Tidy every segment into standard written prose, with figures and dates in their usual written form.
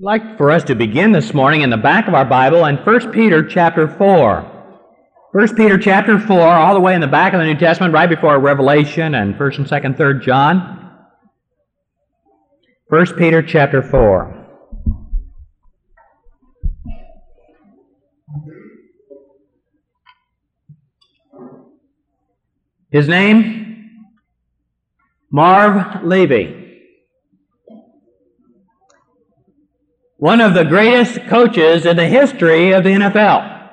I'd like for us to begin this morning in the back of our Bible in 1 Peter chapter 4. 1 Peter chapter 4, all the way in the back of the New Testament, right before Revelation and 1st and 2nd, 3rd John. 1 Peter chapter 4. His name? Marv Levy. One of the greatest coaches in the history of the NFL.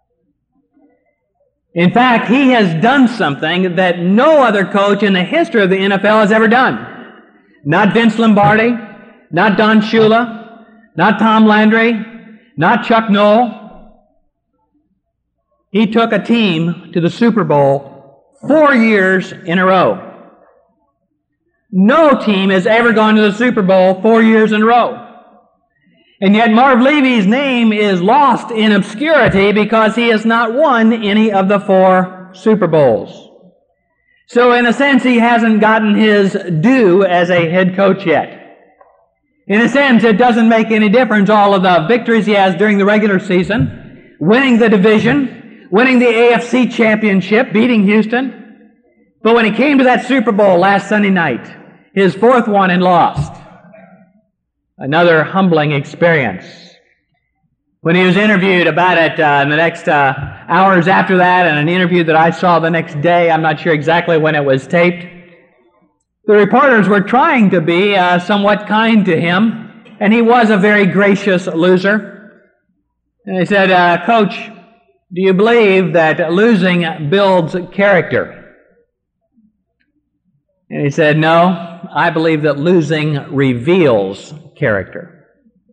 In fact, he has done something that no other coach in the history of the NFL has ever done. Not Vince Lombardi, not Don Shula, not Tom Landry, not Chuck Noll. He took a team to the Super Bowl 4 years in a row. No team has ever gone to the Super Bowl 4 years in a row. And yet Marv Levy's name is lost in obscurity because he has not won any of the 4 Super Bowls. So in a sense, he hasn't gotten his due as a head coach yet. In a sense, it doesn't make any difference all of the victories he has during the regular season, winning the division, winning the AFC championship, beating Houston. But when he came to that Super Bowl last Sunday night, his 4th one and lost. Another humbling experience. When he was interviewed about it in the next hours after that, and an interview that I saw the next day, I'm not sure exactly when it was taped, the reporters were trying to be somewhat kind to him, and he was a very gracious loser. And they said, Coach, do you believe that losing builds character? And he said, no, I believe that losing reveals character.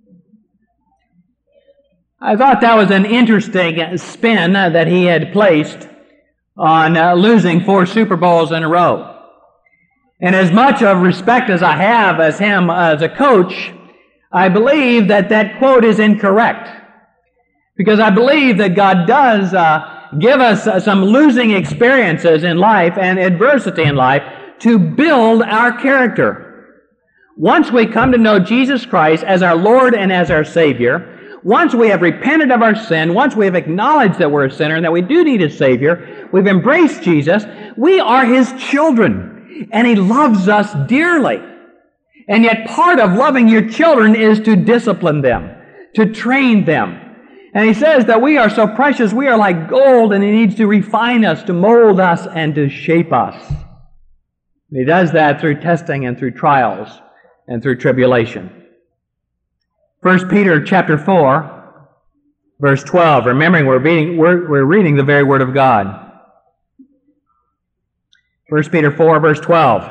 I thought that was an interesting spin that he had placed on losing 4 Super Bowls in a row. And as much of respect as I have as him as a coach, I believe that that quote is incorrect. Because I believe that God does give us some losing experiences in life and adversity in life to build our character. Once we come to know Jesus Christ as our Lord and as our Savior, once we have repented of our sin, once we have acknowledged that we're a sinner and that we do need a Savior, we've embraced Jesus, we are His children, and He loves us dearly. And yet part of loving your children is to discipline them, to train them. And He says that we are so precious, we are like gold, and He needs to refine us, to mold us, and to shape us. He does that through testing and through trials and through tribulation. 1 Peter chapter 4, verse 12. Remembering we're reading the very Word of God. 1 Peter 4, verse 12.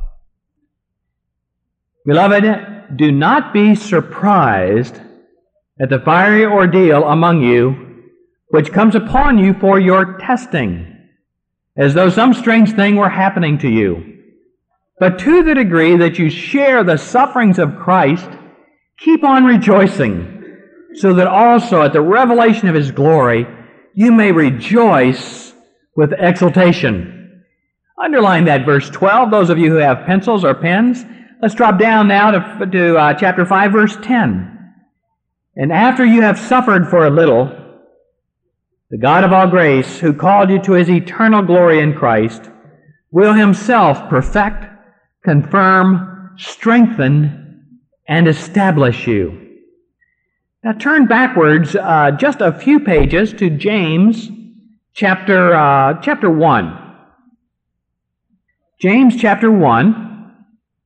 Beloved, do not be surprised at the fiery ordeal among you, which comes upon you for your testing, as though some strange thing were happening to you. But to the degree that you share the sufferings of Christ, keep on rejoicing, so that also at the revelation of His glory you may rejoice with exultation. Underline that verse 12, those of you who have pencils or pens. Let's drop down now to chapter 5, verse 10. And after you have suffered for a little, the God of all grace, who called you to His eternal glory in Christ, will Himself perfect, confirm, strengthen, and establish you. Now turn backwards just a few pages to James chapter 1. James chapter 1.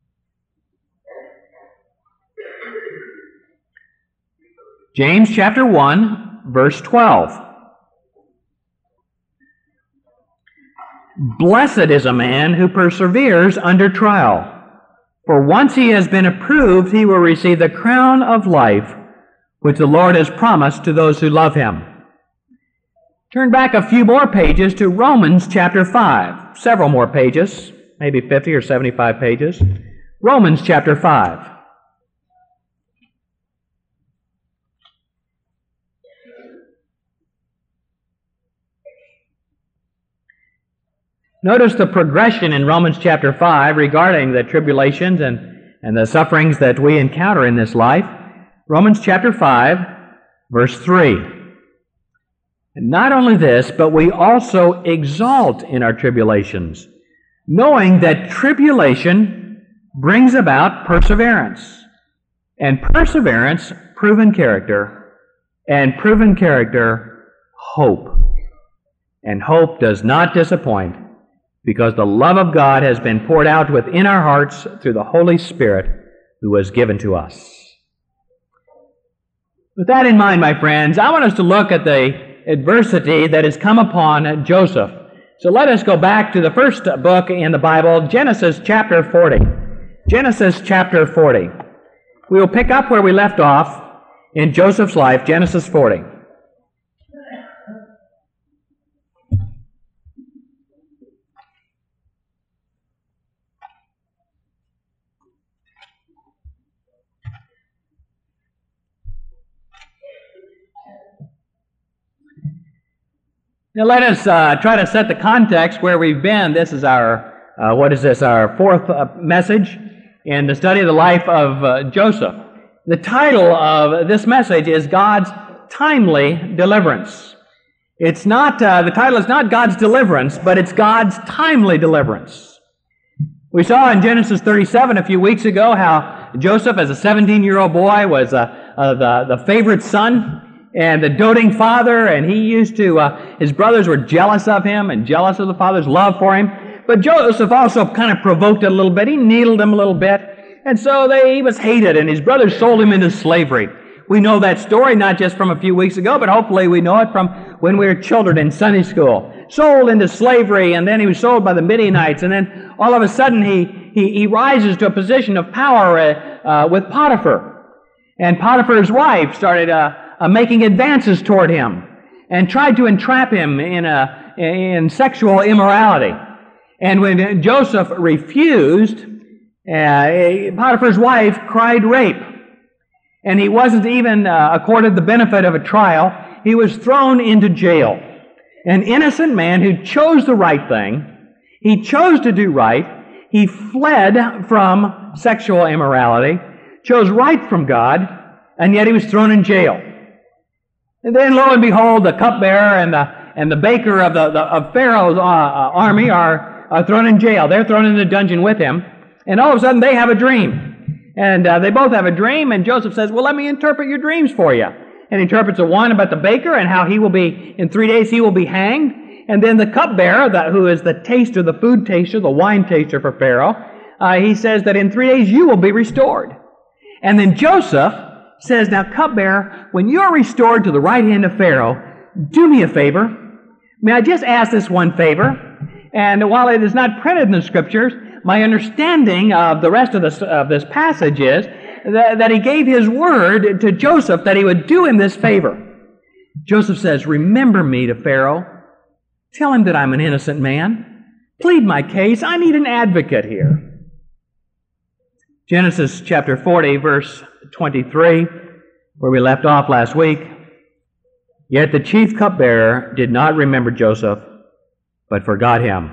James chapter 1, verse 12. Blessed is a man who perseveres under trial, for once he has been approved, he will receive the crown of life, which the Lord has promised to those who love Him. Turn back a few more pages to Romans chapter 5. Several more pages, maybe 50 or 75 pages. Romans chapter 5. Notice the progression in Romans chapter 5 regarding the tribulations and the sufferings that we encounter in this life. Romans chapter 5, verse 3. And not only this, but we also exult in our tribulations, knowing that tribulation brings about perseverance, and perseverance, proven character, and proven character, hope. And hope does not disappoint, because the love of God has been poured out within our hearts through the Holy Spirit who was given to us. With that in mind, my friends, I want us to look at the adversity that has come upon Joseph. So let us go back to the first book in the Bible, Genesis chapter 40. Genesis chapter 40. We will pick up where we left off in Joseph's life, Genesis 40. Now let us try to set the context where we've been. This is our, our fourth message in the study of the life of Joseph. The title of this message is God's Timely Deliverance. It's not, the title is not God's deliverance, but it's God's timely deliverance. We saw in Genesis 37 a few weeks ago how Joseph, as a 17-year-old boy, was the favorite son and the doting father, and he used to, his brothers were jealous of him and jealous of the father's love for him. But Joseph also kind of provoked it a little bit. He needled him a little bit. And so he was hated, and his brothers sold him into slavery. We know that story not just from a few weeks ago, but hopefully we know it from when we were children in Sunday school. Sold into slavery, and then he was sold by the Midianites, and then all of a sudden he rises to a position of power with Potiphar. And Potiphar's wife started making advances toward him and tried to entrap him in sexual immorality. And when Joseph refused, Potiphar's wife cried rape. And he wasn't even accorded the benefit of a trial. He was thrown into jail. An innocent man who chose the right thing. He chose to do right. He fled from sexual immorality, chose right from God, and yet he was thrown in jail. And then, lo and behold, the cupbearer and the baker of Pharaoh's army are thrown in jail. They're thrown in the dungeon with him. And all of a sudden, they have a dream. And they both have a dream, and Joseph says, well, let me interpret your dreams for you. And he interprets one about the baker and how he will be, in 3 days, he will be hanged. And then the cupbearer, who is the taster, the food taster, the wine taster for Pharaoh, he says that in 3 days you will be restored. And then Joseph says, now, cupbearer, when you're restored to the right hand of Pharaoh, do me a favor. May I just ask this one favor? And while it is not printed in the Scriptures, my understanding of the rest of this passage is that he gave his word to Joseph that he would do him this favor. Joseph says, remember me to Pharaoh. Tell him that I'm an innocent man. Plead my case. I need an advocate here. Genesis chapter 40, verse 23, where we left off last week. Yet the chief cupbearer did not remember Joseph, but forgot him.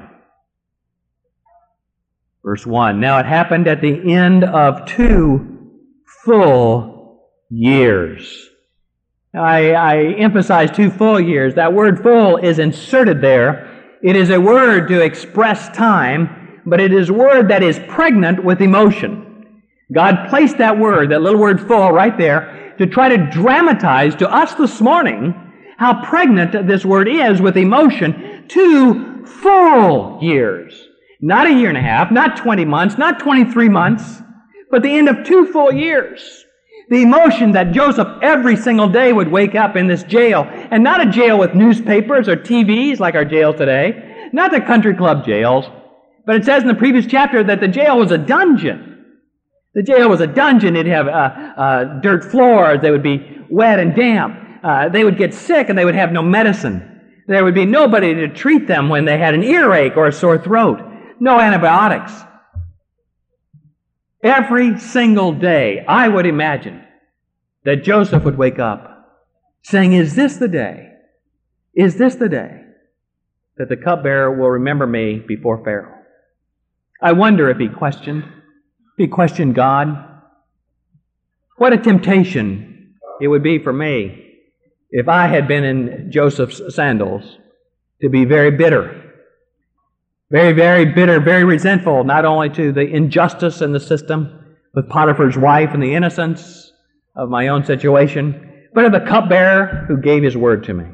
Verse 1, now it happened at the end of 2 full years. I emphasize 2 full years. That word full is inserted there. It is a word to express time, but it is a word that is pregnant with emotion. God placed that word, that little word full, right there to try to dramatize to us this morning how pregnant this word is with emotion. 2 full years. Not a year and a half, not 20 months, not 23 months, but the end of 2 full years. The emotion that Joseph every single day would wake up in this jail, and not a jail with newspapers or TVs like our jails today, not the country club jails, but it says in the previous chapter that the jail was a dungeon. The jail was a dungeon. It'd have dirt floors. They would be wet and damp. They would get sick and they would have no medicine. There would be nobody to treat them when they had an earache or a sore throat. No antibiotics. Every single day, I would imagine that Joseph would wake up saying, is this the day? Is this the day that the cupbearer will remember me before Pharaoh? I wonder if he questioned God. What a temptation it would be for me, if I had been in Joseph's sandals, to be very bitter. Very, very bitter, very resentful, not only to the injustice in the system with Potiphar's wife and the innocence of my own situation, but of the cupbearer who gave his word to me.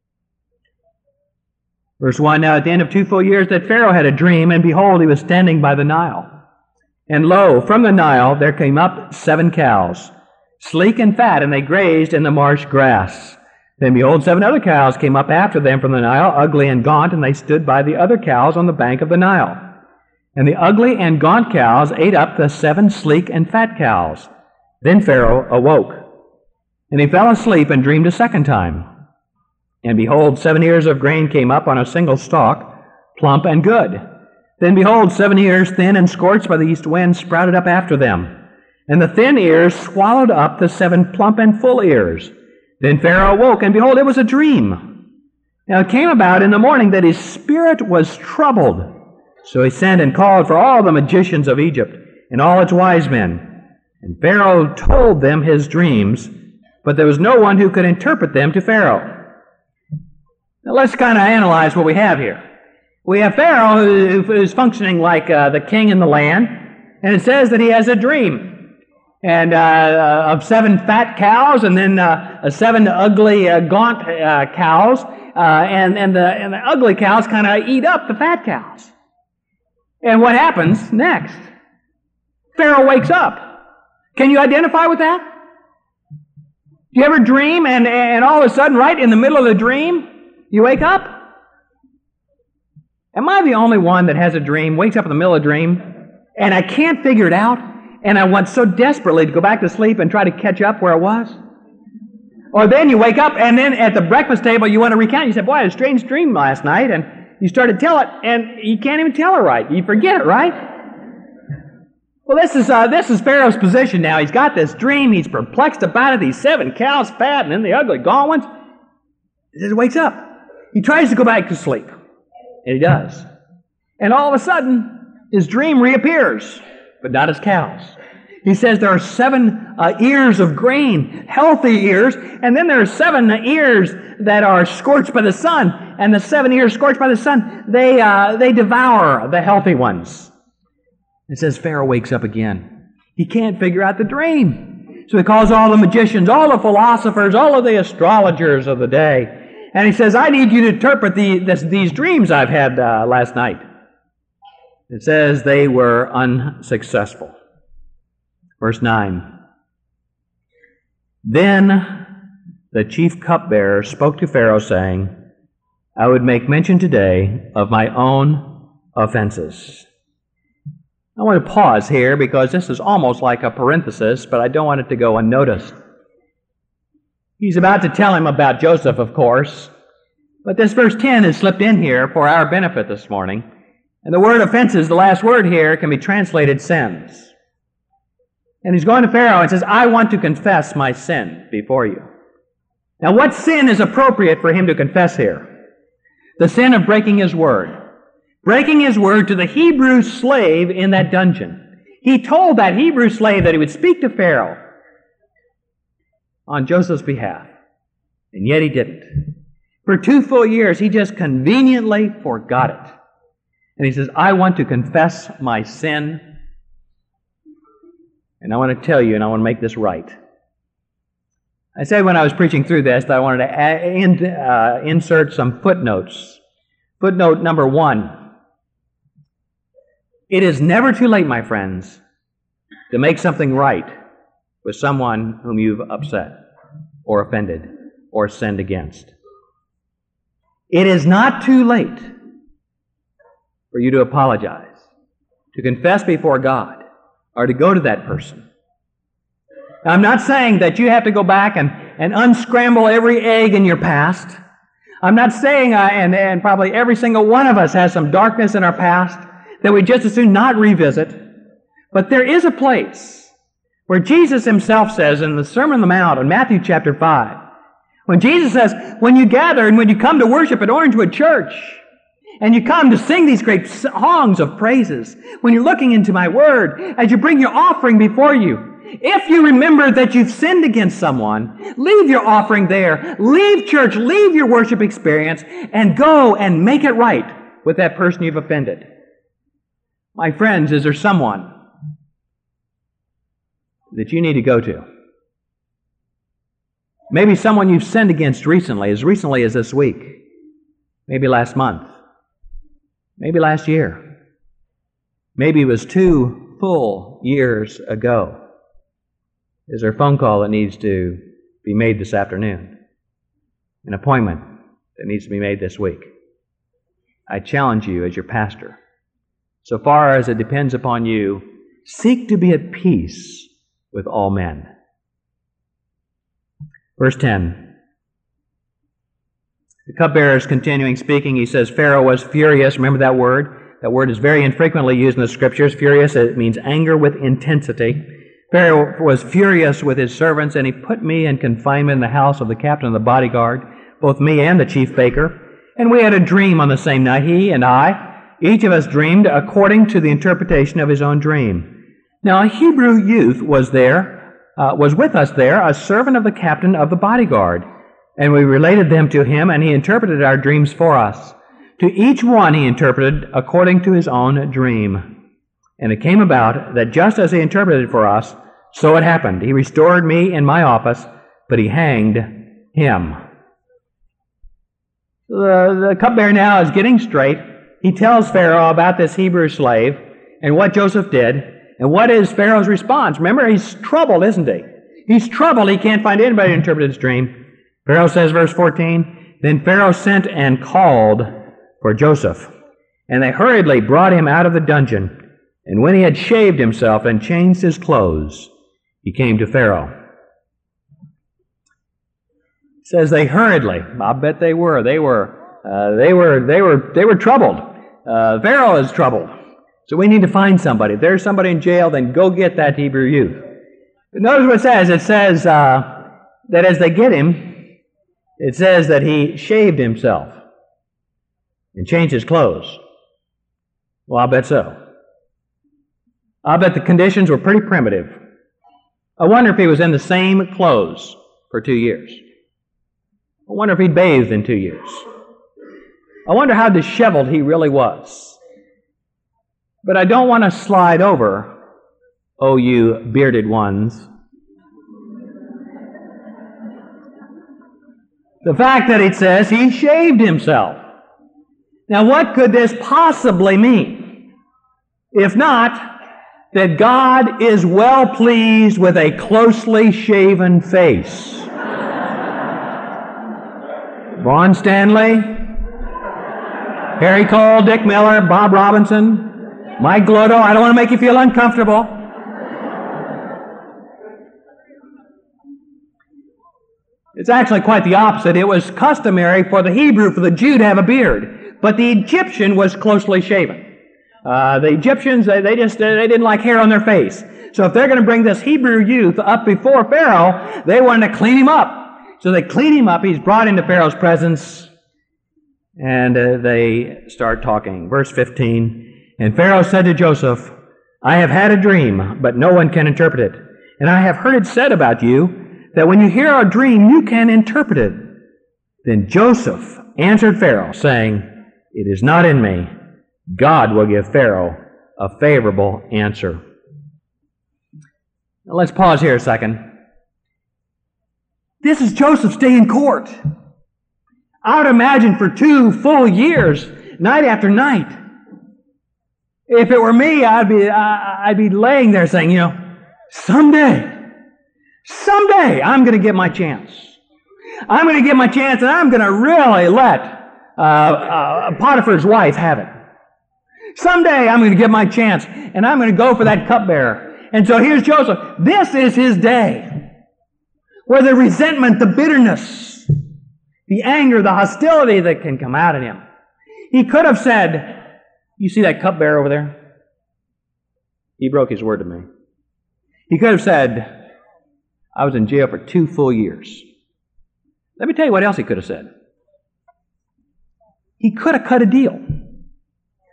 Verse 1, now at the end of 2 full years that Pharaoh had a dream, and behold, he was standing by the Nile. And lo, from the Nile there came up 7 cows, sleek and fat, and they grazed in the marsh grass. Then behold, 7 other cows came up after them from the Nile, ugly and gaunt, and they stood by the other cows on the bank of the Nile. And the ugly and gaunt cows ate up the 7 sleek and fat cows. Then Pharaoh awoke, and he fell asleep and dreamed a second time. And behold, 7 ears of grain came up on a single stalk, plump and good. Then behold, 7 ears, thin and scorched by the east wind, sprouted up after them. And the thin ears swallowed up the 7 plump and full ears. Then Pharaoh awoke, and behold, it was a dream. Now it came about in the morning that his spirit was troubled. So he sent and called for all the magicians of Egypt and all its wise men. And Pharaoh told them his dreams, but there was no one who could interpret them to Pharaoh. Now let's kind of analyze what we have here. We have Pharaoh who is functioning like the king in the land, and it says that he has a dream. And of 7 fat cows, and then 7 ugly, gaunt cows, and the ugly cows kind of eat up the fat cows. And what happens next? Pharaoh wakes up. Can you identify with that? Do you ever dream, and all of a sudden, right in the middle of the dream, you wake up? Am I the only one that has a dream, wakes up in the middle of a dream, and I can't figure it out? And I want so desperately to go back to sleep and try to catch up where I was. Or then you wake up, and then at the breakfast table you want to recount. You say, boy, I had a strange dream last night, and you start to tell it, and you can't even tell it right. You forget it, right? Well, this is Pharaoh's position now. He's got this dream. He's perplexed about it. These 7 cows, fat, and then the ugly gaunt ones. He just wakes up. He tries to go back to sleep, and he does. And all of a sudden, his dream reappears, but not as cows. He says there are 7 ears of grain, healthy ears, and then there are 7 ears that are scorched by the sun. And the 7 ears scorched by the sun, they devour the healthy ones. It says Pharaoh wakes up again. He can't figure out the dream. So he calls all the magicians, all the philosophers, all of the astrologers of the day. And he says, I need you to interpret these dreams I've had last night. It says they were unsuccessful. Verse 9. Then the chief cupbearer spoke to Pharaoh, saying, I would make mention today of my own offenses. I want to pause here because this is almost like a parenthesis, but I don't want it to go unnoticed. He's about to tell him about Joseph, of course, but this verse 10 is slipped in here for our benefit this morning. And the word offenses, the last word here, can be translated sins. And he's going to Pharaoh and says, I want to confess my sin before you. Now, what sin is appropriate for him to confess here? The sin of breaking his word. Breaking his word to the Hebrew slave in that dungeon. He told that Hebrew slave that he would speak to Pharaoh on Joseph's behalf. And yet he didn't. For 2 full years, he just conveniently forgot it. And he says, I want to confess my sin. And I want to tell you, and I want to make this right. I said when I was preaching through this that I wanted to insert some footnotes. Footnote number 1. It is never too late, my friends, to make something right with someone whom you've upset or offended or sinned against. It is not too late for you to apologize, to confess before God, or to go to that person. Now, I'm not saying that you have to go back and unscramble every egg in your past. I'm not saying, and probably every single one of us has some darkness in our past that we just as soon not revisit. But there is a place where Jesus himself says in the Sermon on the Mount in Matthew chapter 5, when Jesus says, when you gather and when you come to worship at Orangewood Church, and you come to sing these great songs of praises, when you're looking into my word, as you bring your offering before you, If you remember that you've sinned against someone, leave your offering there, leave church, leave your worship experience, and go and make it right with that person you've offended. My friends, is there someone that you need to go to? Maybe someone you've sinned against recently as this week. Maybe last month. Maybe last year. Maybe it was 2 full years ago. Is there a phone call that needs to be made this afternoon? An appointment that needs to be made this week? I challenge you as your pastor, so far as it depends upon you, seek to be at peace with all men. Verse 10. The cupbearer is continuing speaking. He says, Pharaoh was furious. Remember that word? That word is very infrequently used in the Scriptures. Furious, it means anger with intensity. Pharaoh was furious with his servants, and he put me in confinement in the house of the captain of the bodyguard, both me and the chief baker. And we had a dream on the same night, he and I. Each of us dreamed according to the interpretation of his own dream. Now a Hebrew youth was with us there, a servant of the captain of the bodyguard. And we related them to him, and he interpreted our dreams for us. To each one he interpreted according to his own dream. And it came about that just as he interpreted for us, so it happened. He restored me in my office, but he hanged him. The cupbearer now is getting straight. He tells Pharaoh about this Hebrew slave and what Joseph did. And what is Pharaoh's response? Remember, he's troubled, isn't he? He's troubled. He can't find anybody to interpret his dream. Pharaoh says, verse 14, Then Pharaoh sent and called for Joseph. And they hurriedly brought him out of the dungeon. And when he had shaved himself and changed his clothes, he came to Pharaoh. It says they hurriedly. I bet they were. They were troubled. Pharaoh is troubled. So we need to find somebody. If there's somebody in jail, then go get that Hebrew youth. But notice what it says. It says that as they get him, it says that he shaved himself and changed his clothes. Well, I'll bet so. I'll bet the conditions were pretty primitive. I wonder if he was in the same clothes for 2 years. I wonder if he'd bathed in 2 years. I wonder how disheveled he really was. But I don't want to slide over, oh, you bearded ones. The fact that it says he shaved himself. Now, what could this possibly mean? If not, that God is well pleased with a closely shaven face. Vaughn Stanley, Harry Cole, Dick Miller, Bob Robinson, Mike Glotto. I don't want to make you feel uncomfortable. It's actually quite the opposite. It was customary for the Hebrew, for the Jew, to have a beard. But the Egyptian was closely shaven. The Egyptians, they didn't like hair on their face. So if they're going to bring this Hebrew youth up before Pharaoh, they wanted to clean him up. So they clean him up. He's brought into Pharaoh's presence, and they start talking. Verse 15, And Pharaoh said to Joseph, I have had a dream, but no one can interpret it. And I have heard it said about you, that when you hear a dream, you can interpret it. Then Joseph answered Pharaoh, saying, It is not in me. God will give Pharaoh a favorable answer. Now let's pause here a second. This is Joseph's day in court. I would imagine for 2 full years, night after night. If it were me, I'd be laying there saying, someday I'm going to get my chance. I'm going to get my chance, and I'm going to really let Potiphar's wife have it. Someday I'm going to get my chance, and I'm going to go for that cupbearer. And so here's Joseph. This is his day, where the resentment, the bitterness, the anger, the hostility that can come out of him. He could have said, you see that cupbearer over there? He broke his word to me. He could have said, I was in jail for 2 full years. Let me tell you what else he could have said. He could have cut a deal.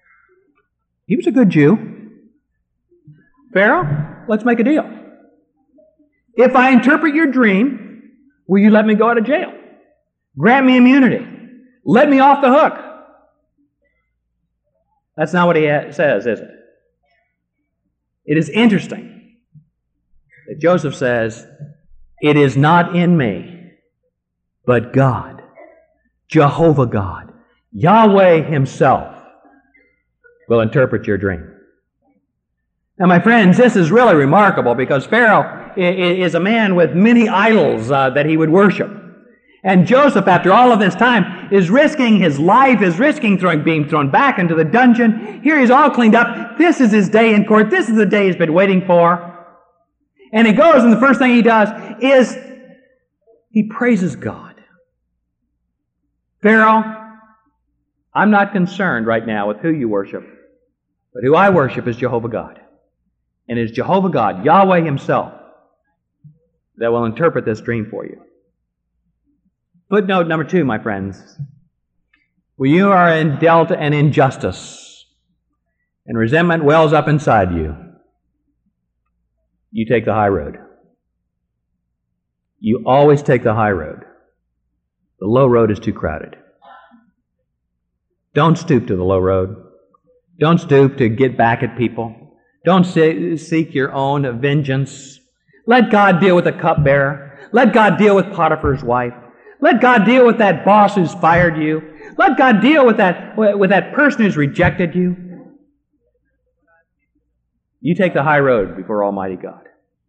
He was a good Jew. Pharaoh, let's make a deal. If I interpret your dream, will you let me go out of jail? Grant me immunity. Let me off the hook. That's not what he says, is it? It is interesting that Joseph says, it is not in me, but God, Jehovah God, Yahweh Himself will interpret your dream. Now, my friends, this is really remarkable because Pharaoh is a man with many idols that he would worship. And Joseph, after all of this time, is risking his life, is risking being thrown back into the dungeon. Here he's all cleaned up. This is his day in court. This is the day he's been waiting for. And he goes, and the first thing he does is he praises God. Pharaoh, I'm not concerned right now with who you worship, but who I worship is Jehovah God. And it is Jehovah God, Yahweh Himself, that will interpret this dream for you. Footnote number 2, my friends. When you are dealt an injustice and resentment wells up inside you, you take the high road. You always take the high road. The low road is too crowded. Don't stoop to the low road. Don't stoop to get back at people. Don't seek your own vengeance. Let God deal with the cupbearer. Let God deal with Potiphar's wife. Let God deal with that boss who's fired you. Let God deal with that person who's rejected you. You take the high road before Almighty God.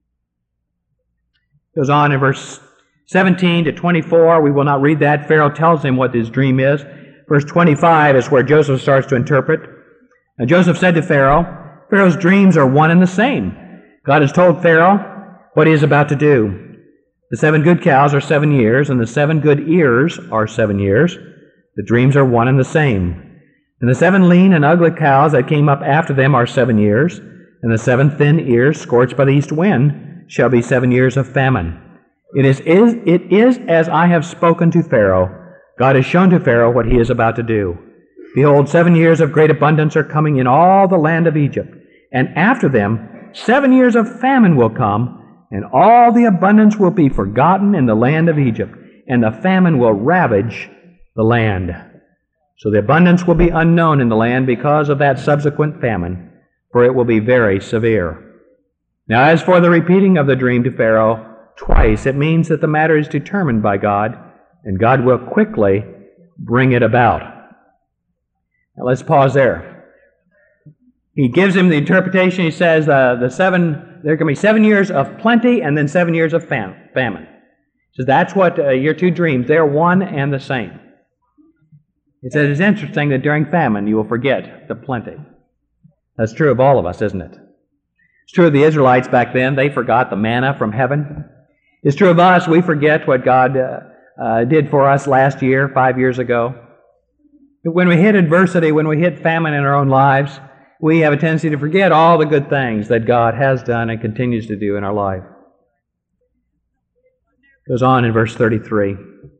Goes on in verse 17 to 24. We will not read that. Pharaoh tells him what his dream is. Verse 25 is where Joseph starts to interpret. And Joseph said to Pharaoh, Pharaoh's dreams are one and the same. God has told Pharaoh what he is about to do. The 7 good cows are 7 years, and the 7 good ears are 7 years. The dreams are one and the same. And the 7 lean and ugly cows that came up after them are 7 years, and the 7 thin ears scorched by the east wind shall be 7 years of famine. It is as I have spoken to Pharaoh. God has shown to Pharaoh what he is about to do. Behold, 7 years of great abundance are coming in all the land of Egypt, and after them 7 years of famine will come, and all the abundance will be forgotten in the land of Egypt, and the famine will ravage the land. So the abundance will be unknown in the land because of that subsequent famine, for it will be very severe. Now, as for the repeating of the dream to Pharaoh twice, it means that the matter is determined by God, and God will quickly bring it about. Now, let's pause there. He gives him the interpretation. He says there can be 7 years of plenty and then 7 years of famine. So that's what your 2 dreams, they're one and the same. He says it's interesting that during famine you will forget the plenty. That's true of all of us, isn't it? It's true of the Israelites back then. They forgot the manna from heaven. It's true of us. We forget what God did for us last year, 5 years ago. When we hit adversity, when we hit famine in our own lives, we have a tendency to forget all the good things that God has done and continues to do in our life. Goes on in verse 33.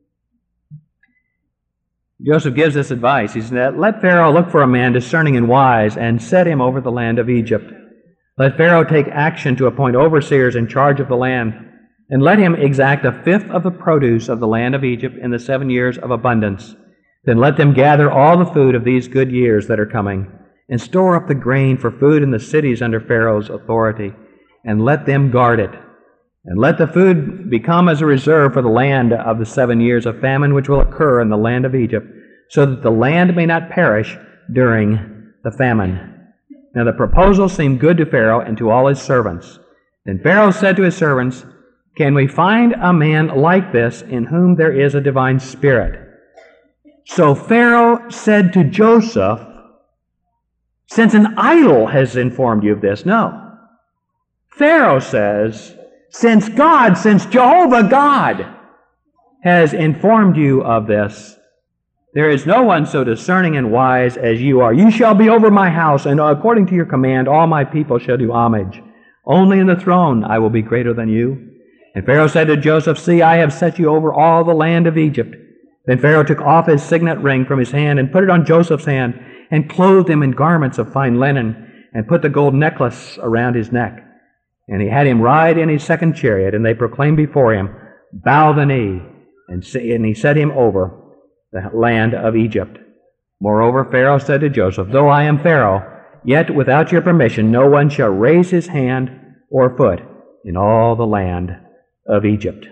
Joseph gives this advice. He said, let Pharaoh look for a man discerning and wise and set him over the land of Egypt. Let Pharaoh take action to appoint overseers in charge of the land, and let him exact 1/5 of the produce of the land of Egypt in the 7 years of abundance. Then let them gather all the food of these good years that are coming, and store up the grain for food in the cities under Pharaoh's authority, and let them guard it. And let the food become as a reserve for the land of the 7 years of famine which will occur in the land of Egypt, so that the land may not perish during the famine. Now the proposal seemed good to Pharaoh and to all his servants. Then Pharaoh said to his servants, can we find a man like this in whom there is a divine spirit? So Pharaoh said to Joseph, since an idol has informed you of this, no. Pharaoh says, since Jehovah God has informed you of this, there is no one so discerning and wise as you are. You shall be over my house, and according to your command, all my people shall do homage. Only in the throne I will be greater than you. And Pharaoh said to Joseph, see, I have set you over all the land of Egypt. Then Pharaoh took off his signet ring from his hand and put it on Joseph's hand, and clothed him in garments of fine linen, and put the gold necklace around his neck. And he had him ride in his second chariot, and they proclaimed before him, "Bow the knee." And he set him over the land of Egypt. Moreover, Pharaoh said to Joseph, "Though I am Pharaoh, yet without your permission no one shall raise his hand or foot in all the land of Egypt."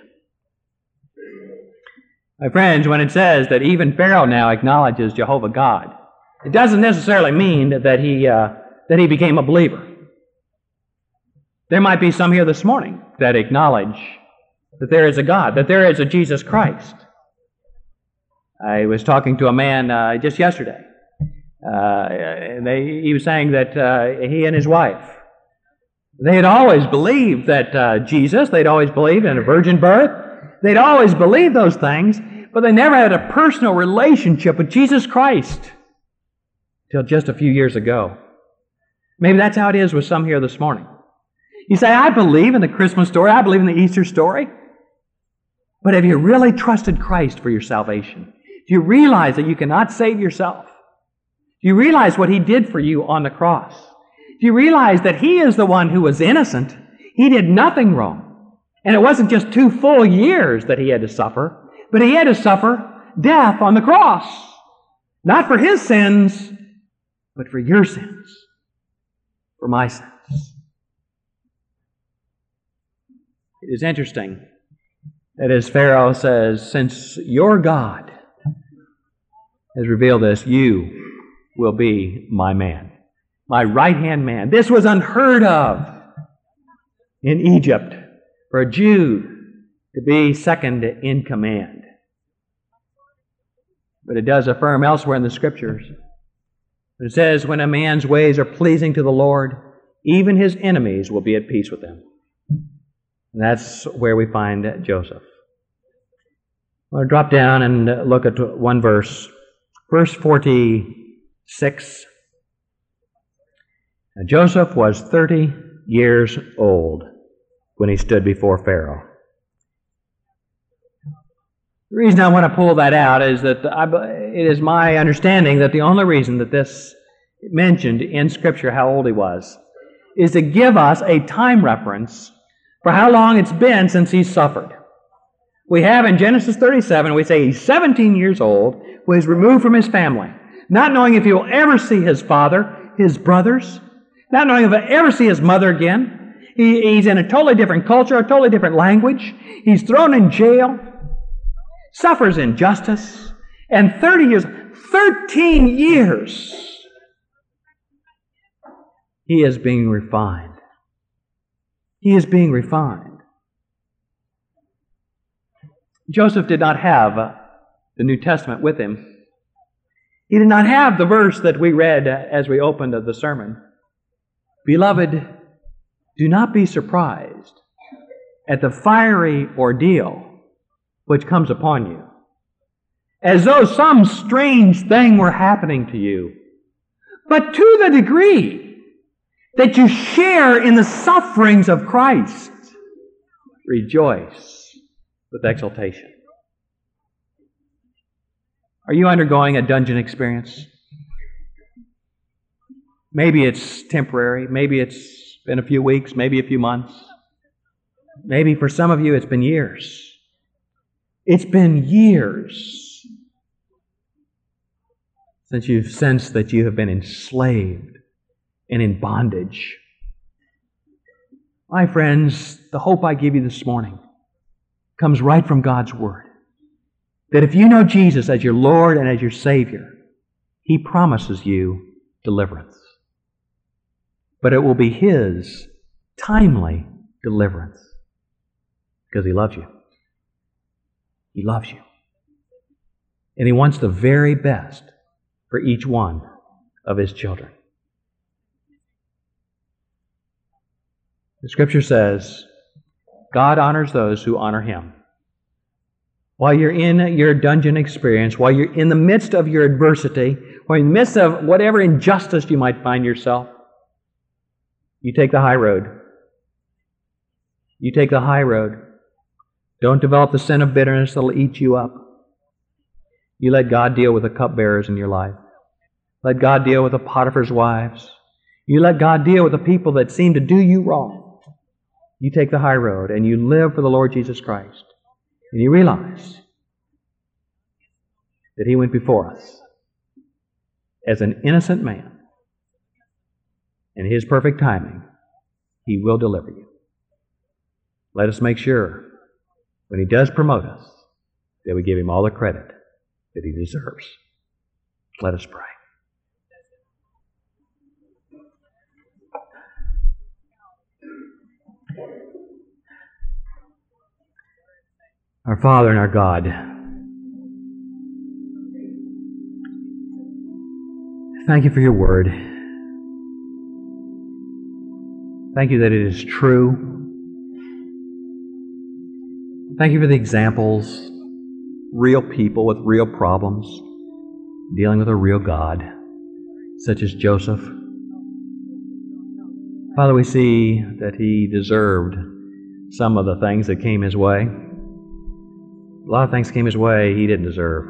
My friends, when it says that even Pharaoh now acknowledges Jehovah God, it doesn't necessarily mean that he became a believer. There might be some here this morning that acknowledge that there is a God, that there is a Jesus Christ. I was talking to a man just yesterday. He was saying that he and his wife, they had always believed that Jesus, they'd always believed in a virgin birth, they'd always believed those things, but they never had a personal relationship with Jesus Christ until just a few years ago. Maybe that's how it is with some here this morning. You say, "I believe in the Christmas story, I believe in the Easter story," but have you really trusted Christ for your salvation? Do you realize that you cannot save yourself? Do you realize what He did for you on the cross? Do you realize that He is the one who was innocent? He did nothing wrong. And it wasn't just 2 full years that He had to suffer, but He had to suffer death on the cross. Not for His sins, but for your sins, for my sins. It is interesting that as Pharaoh says, "Since your God has revealed this, you will be my man, my right-hand man." This was unheard of in Egypt for a Jew to be second in command. But it does affirm elsewhere in the Scriptures. It says, "When a man's ways are pleasing to the Lord, even his enemies will be at peace with him." And that's where we find Joseph. I'll drop down and look at one verse. Verse 46. Now, Joseph was 30 years old when he stood before Pharaoh. The reason I want to pull that out is that it is my understanding that the only reason that this mentioned in Scripture how old he was is to give us a time reference for how long it's been since he suffered. We have in Genesis 37, we say he's 17 years old, when he's removed from his family, not knowing if he will ever see his father, his brothers, not knowing if he'll ever see his mother again. He's in a totally different culture, a totally different language. He's thrown in jail, suffers injustice, and 13 years, he is being refined. He is being refined. Joseph did not have the New Testament with him. He did not have the verse that we read as we opened the sermon. "Beloved, do not be surprised at the fiery ordeal which comes upon you, as though some strange thing were happening to you, but to the degree that you share in the sufferings of Christ, rejoice with exultation." Are you undergoing a dungeon experience? Maybe it's temporary. Maybe it's been a few weeks, maybe a few months. Maybe for some of you it's been years. It's been years since you've sensed that you have been enslaved and in bondage. My friends, the hope I give you this morning comes right from God's Word. That if you know Jesus as your Lord and as your Savior, He promises you deliverance. But it will be His timely deliverance because He loves you. He loves you. And He wants the very best for each one of His children. The Scripture says, God honors those who honor Him. While you're in your dungeon experience, while you're in the midst of your adversity, or in the midst of whatever injustice you might find yourself, you take the high road. You take the high road. Don't develop the sin of bitterness that'll eat you up. You let God deal with the cupbearers in your life. Let God deal with the Potiphar's wives. You let God deal with the people that seem to do you wrong. you take the high road and you live for the Lord Jesus Christ, and you realize that He went before us as an innocent man, in His perfect timing, He will deliver you. Let us make sure, when He does promote us, that we give Him all the credit that He deserves. Let us pray. Our Father and our God, thank you for your word. Thank you that it is true. Thank you for the examples, real people with real problems, dealing with a real God, such as Joseph. Father, we see that he deserved some of the things that came his way. A lot of things came his way he didn't deserve.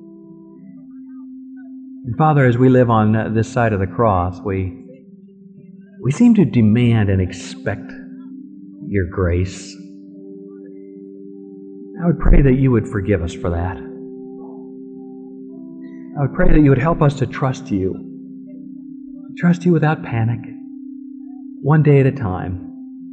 And Father, as we live on this side of the cross, we seem to demand and expect your grace. I would pray that you would forgive us for that. I would pray that you would help us to trust you without panic, one day at a time.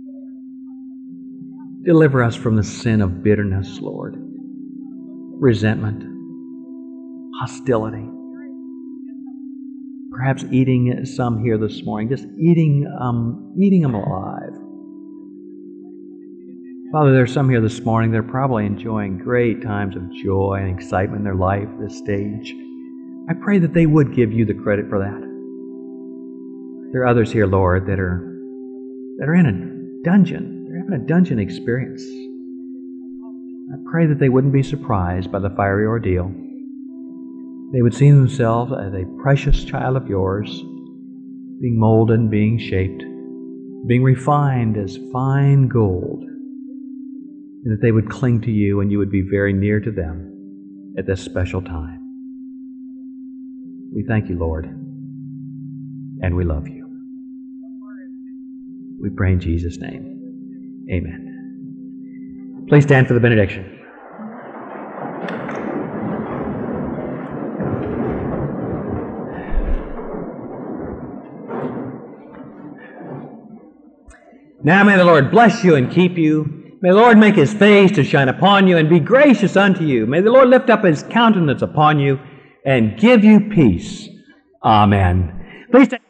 Deliver us from the sin of bitterness, Lord, resentment, hostility. Perhaps eating some here this morning, just eating them alive. Father, there's some here this morning that are probably enjoying great times of joy and excitement in their life at this stage. I pray that they would give you the credit for that. There are others here, Lord, that are in a dungeon. They're having a dungeon experience. I pray that they wouldn't be surprised by the fiery ordeal. They would see themselves as a precious child of yours, being molded and being shaped, being refined as fine gold, and that they would cling to you and you would be very near to them at this special time. We thank you, Lord, and we love you. We pray in Jesus' name. Amen. Please stand for the benediction. Now may the Lord bless you and keep you. May the Lord make His face to shine upon you and be gracious unto you. May the Lord lift up His countenance upon you and give you peace. Amen. Please